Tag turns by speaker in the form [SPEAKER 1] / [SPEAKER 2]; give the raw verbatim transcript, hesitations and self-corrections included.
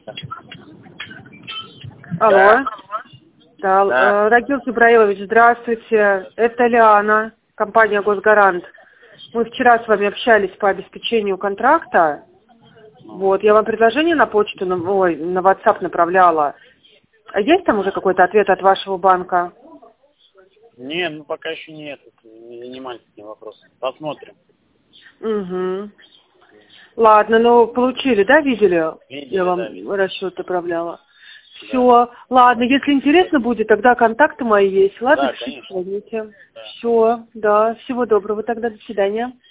[SPEAKER 1] Алло. Да,
[SPEAKER 2] Да.
[SPEAKER 1] Рагил Ибраилович, здравствуйте. Это Лиана, компания «Госгарант». Мы вчера с вами общались по обеспечению контракта. Вот, я вам предложение на почту, на, ой, на WhatsApp направляла. А есть там уже какой-то ответ от вашего банка?
[SPEAKER 2] Нет, ну пока еще нет. Не занимались этим вопросом. Посмотрим.
[SPEAKER 1] Угу. Ладно, ну получили, да, видели?
[SPEAKER 2] Видели,
[SPEAKER 1] Я вам
[SPEAKER 2] да, видели.
[SPEAKER 1] расчет отправляла. Все, ладно, если интересно будет, тогда контакты мои есть. Ладно,
[SPEAKER 2] Да,
[SPEAKER 1] пишите,
[SPEAKER 2] конечно.
[SPEAKER 1] звоните.
[SPEAKER 2] Да.
[SPEAKER 1] Все, да, всего доброго тогда, до свидания.